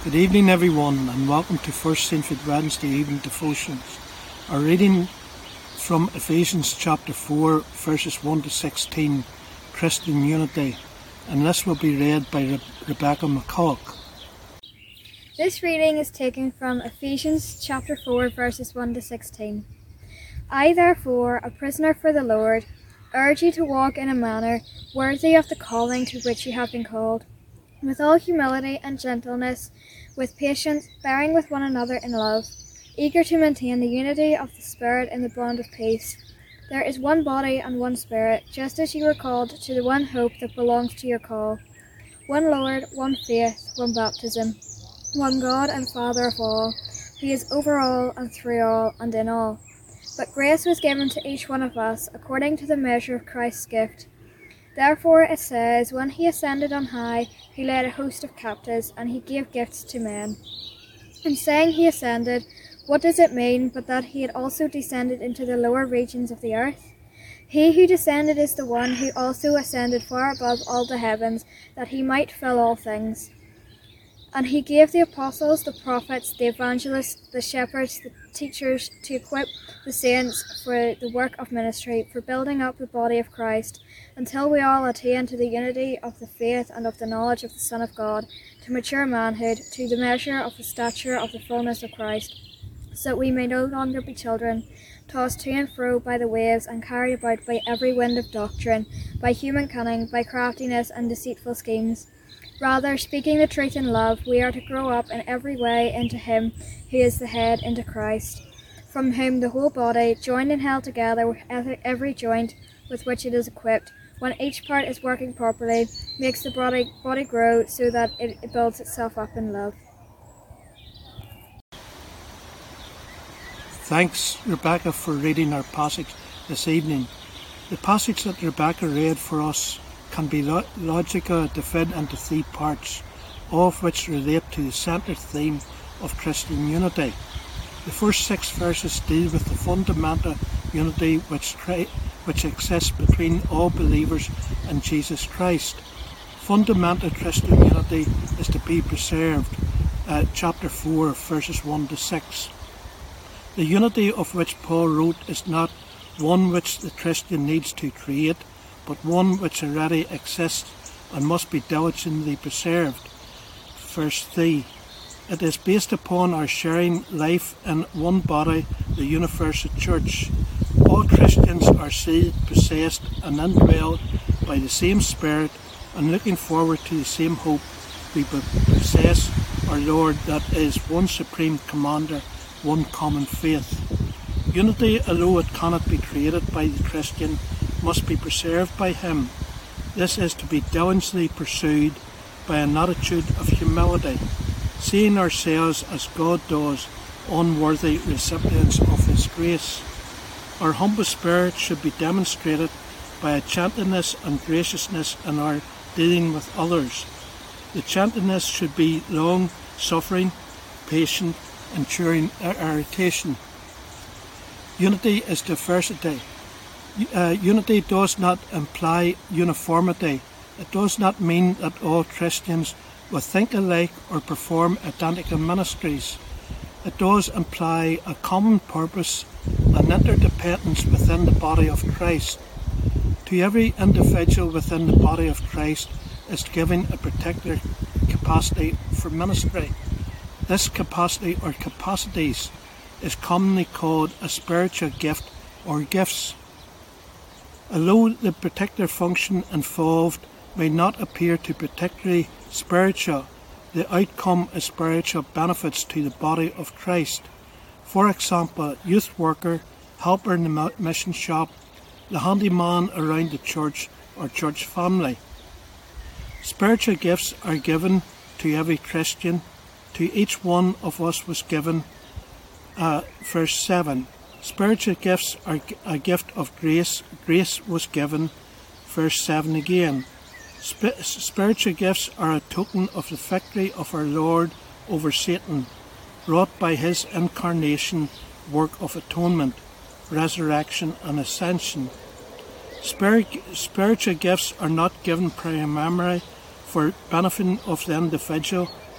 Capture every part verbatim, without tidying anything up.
Good evening everyone, and welcome to First Saint Wednesday evening devotions. Our reading from Ephesians chapter four verses one to sixteen, Christian Unity, and this will be read by Re- Rebecca McCulloch. This reading is taken from Ephesians chapter four verses one to sixteen. I therefore, a prisoner for the Lord, urge you to walk in a manner worthy of the calling to which you have been called, with all humility and gentleness, with patience, bearing with one another in love, eager to maintain the unity of the Spirit in the bond of peace. There is one body and one Spirit, just as you were called to the one hope that belongs to your call. One Lord, one faith, one baptism, one God and Father of all, who is over all and through all and in all. But grace was given to each one of us according to the measure of Christ's gift. Therefore it says, when he ascended on high, he led a host of captives, and he gave gifts to men. In saying he ascended, what does it mean but that he had also descended into the lower regions of the earth? He who descended is the one who also ascended far above all the heavens, that he might fill all things. And he gave the apostles, the prophets, the evangelists, the shepherds, the teachers, to equip the saints for the work of ministry, for building up the body of Christ, until we all attain to the unity of the faith and of the knowledge of the Son of God, to mature manhood, to the measure of the stature of the fullness of Christ, so that we may no longer be children, tossed to and fro by the waves, and carried about by every wind of doctrine, by human cunning, by craftiness and deceitful schemes. Rather, speaking the truth in love, we are to grow up in every way into Him who is the head, into Christ, from whom the whole body, joined and held together with every joint with which it is equipped, when each part is working properly, makes the body, body grow so that it, it builds itself up in love. Thanks, Rebecca, for reading our passage this evening. The passage that Rebecca read for us can be lo- logically divided into three parts, all of which relate to the central theme of Christian unity. The first six verses deal with the fundamental unity which, which exists between all believers in Jesus Christ. Fundamental Christian unity is to be preserved, uh, chapter four, verses one to six. The unity of which Paul wrote is not one which the Christian needs to create, but one which already exists and must be diligently preserved. Verse three. It is based upon our sharing life in one body, the universal church. All Christians are sealed, possessed and indwelled by the same Spirit, and looking forward to the same hope we possess our Lord, that is one supreme commander, one common faith. Unity, although it cannot be created by the Christian, must be preserved by him. This is to be diligently pursued by an attitude of humility, seeing ourselves as God does, unworthy recipients of His grace. Our humble spirit should be demonstrated by a gentleness and graciousness in our dealing with others. The gentleness should be long-suffering, patient, enduring irritation. Unity is diversity. Uh, unity does not imply uniformity. It does not mean that all Christians will think alike or perform identical ministries. It does imply a common purpose and interdependence within the body of Christ. To every individual within the body of Christ is given a particular capacity for ministry. This capacity or capacities is commonly called a spiritual gift or gifts. Although the particular function involved may not appear to be particularly spiritual, the outcome is spiritual benefits to the body of Christ. For example, youth worker, helper in the mission shop, the handyman around the church or church family. Spiritual gifts are given to every Christian. To each one of us was given, uh, verse seven. Spiritual gifts are a gift of grace. Grace was given, verse seven again. Sp- spiritual gifts are a token of the victory of our Lord over Satan, wrought by His incarnation, work of atonement, resurrection and ascension. Spirit, spiritual gifts are not given primarily for benefit of the individual,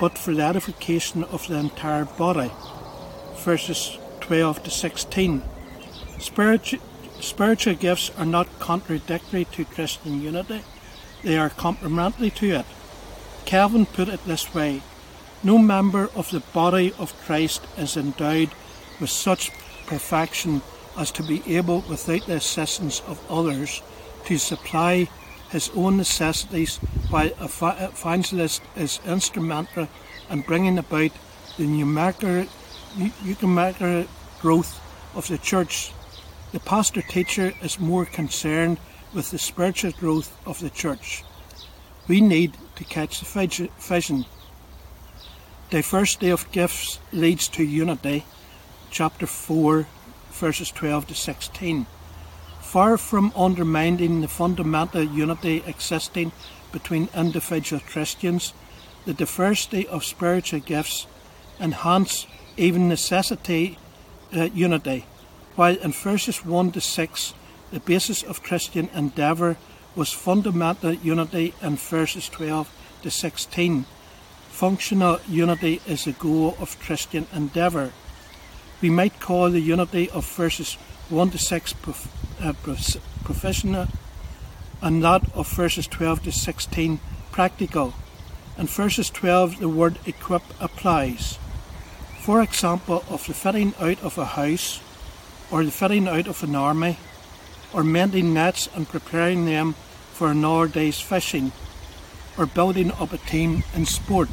but for the edification of the entire body. Verses twelve to sixteen. Spiritu- spiritual gifts are not contradictory to Christian unity, they are complementary to it. Calvin put it this way: no member of the body of Christ is endowed with such perfection as to be able, without the assistance of others, to supply his own necessities, while an evangelist is instrumental in bringing about the numerical, numerical growth of the church. The pastor-teacher is more concerned with the spiritual growth of the church. We need to catch the vision. Diversity of gifts leads to unity. Chapter four, verses twelve to sixteen. Far from undermining the fundamental unity existing between individual Christians, the diversity of spiritual gifts enhance, even necessitate, uh, unity. While in verses one to six, the basis of Christian endeavour was fundamental unity, in verses twelve to sixteen, functional unity is the goal of Christian endeavour. We might call the unity of verses one to six prof- uh, prof- professional, and that of verses twelve to sixteen practical. In verses twelve, the word equip applies. For example, of the fitting out of a house, or the fitting out of an army, or mending nets and preparing them for another day's fishing, or building up a team in sport.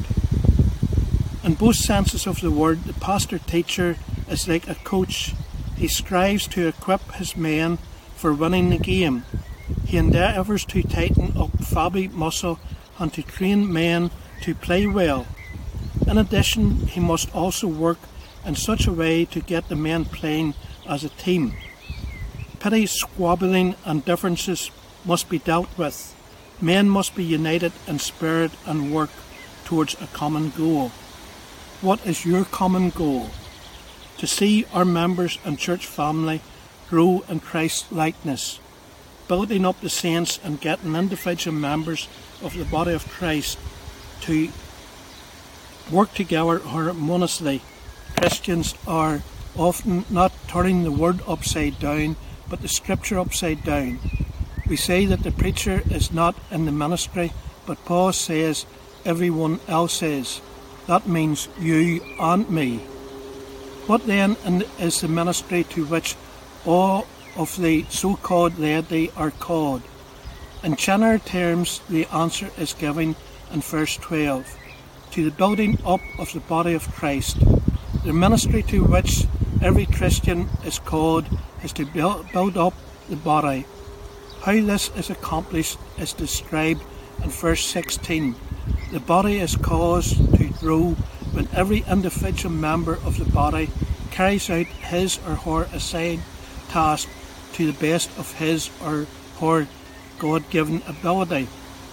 In both senses of the word, the pastor-teacher is like a coach. He strives to equip his men for winning the game. He endeavours to tighten up flabby muscle and to train men to play well. In addition, he must also work in such a way to get the men playing as a team. Petty squabbling and differences must be dealt with. Men must be united in spirit and work towards a common goal. What is your common goal? To see our members and church family grow in Christ's likeness, building up the saints and getting individual members of the body of Christ to work together harmoniously. Christians are often not turning the word upside down, but the scripture upside down. We say that the preacher is not in the ministry, but Paul says everyone else is. That means you and me. What then is the ministry to which all of the so-called laity are called? In general terms, the answer is given in verse twelve. To the building up of the body of Christ. The ministry to which every Christian is called is to build, build up the body. How this is accomplished is described in verse sixteen. The body is caused to grow when every individual member of the body carries out his or her assigned task to the best of his or her God-given ability.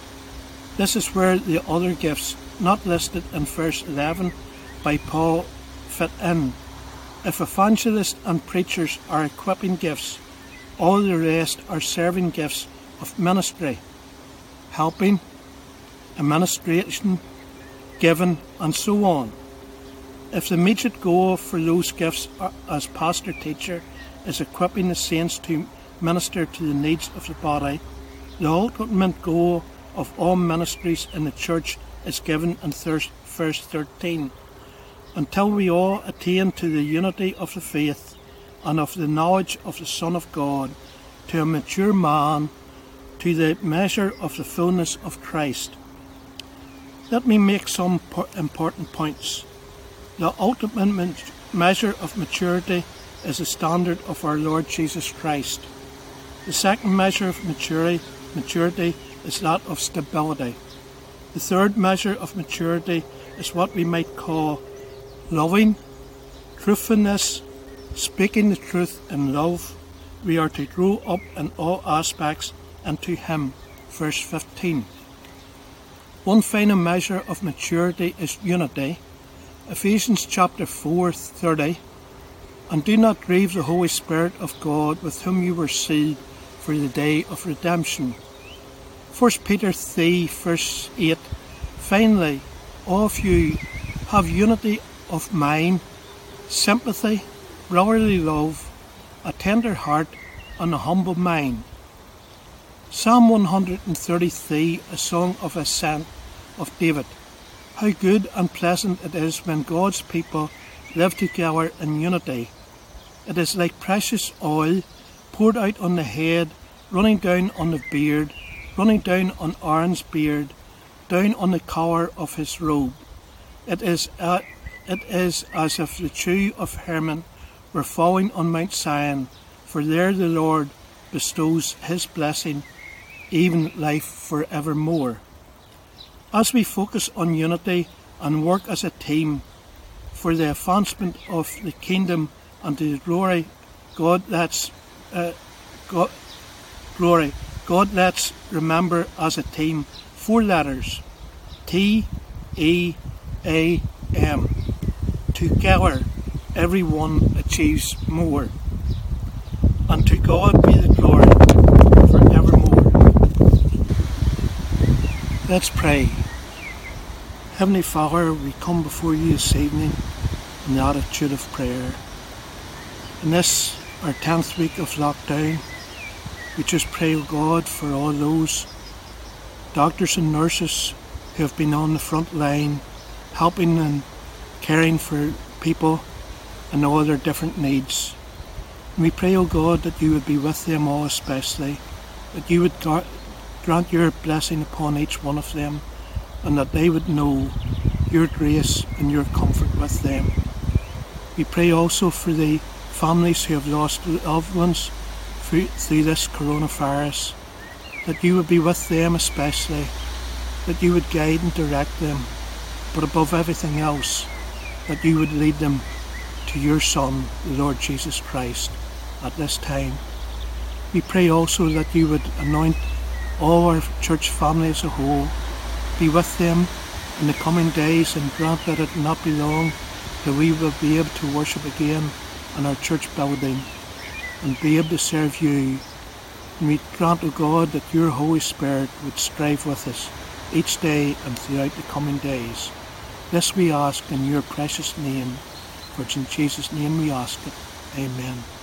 This is where the other gifts, not listed in verse eleven by Paul, fit in. If evangelists and preachers are equipping gifts, all the rest are serving gifts of ministry, helping, administration, giving, and so on. If the immediate goal for those gifts as pastor-teacher is equipping the saints to minister to the needs of the body, the ultimate goal of all ministries in the church is given in verse thirteen. Until we all attain to the unity of the faith and of the knowledge of the Son of God, to a mature man, to the measure of the fullness of Christ. Let me make some important points. The ultimate measure of maturity is the standard of our Lord Jesus Christ. The second measure of maturity, maturity is that of stability. The third measure of maturity is what we might call loving, truthfulness, speaking the truth in love. We are to grow up in all aspects into Him. Verse fifteen. One final measure of maturity is unity. Ephesians chapter four thirty. And do not grieve the Holy Spirit of God, with whom you were sealed for the day of redemption. First Peter three verse eight. Finally, all of you Have unity of mind, sympathy, brotherly love, a tender heart, and a humble mind. Psalm one hundred thirty-three, a song of ascent of David. How good and pleasant it is when God's people live together in unity. It is like precious oil poured out on the head, running down on the beard, running down on Aaron's beard, down on the collar of his robe. It is, uh, it is as if the dew of Hermon were falling on Mount Zion, for there the Lord bestows his blessing, even life forevermore. As we focus on unity and work as a team for the advancement of the kingdom and the glory, God let's uh, God, glory. God let's remember as a team four letters: T, E, A, M. Together, everyone achieves more. And to God be the glory forevermore. Let's pray. Heavenly Father, we come before you this evening in the attitude of prayer. In this, our tenth week of lockdown, we just pray, O God, for all those doctors and nurses who have been on the front line, helping and caring for people and all their different needs. And we pray, O God, that you would be with them all especially, that you would grant your blessing upon each one of them, and that they would know your grace and your comfort with them. We pray also for the families who have lost loved ones through, through this coronavirus, that you would be with them especially, that you would guide and direct them, but above everything else, that you would lead them to your Son, the Lord Jesus Christ, at this time. We pray also that you would anoint all our church family as a whole, be with them in the coming days, and grant that it not be long till we will be able to worship again in our church building and be able to serve you. And we grant, O God, that your Holy Spirit would strive with us each day and throughout the coming days. This we ask in your precious name, for it's in Jesus' name we ask it. Amen.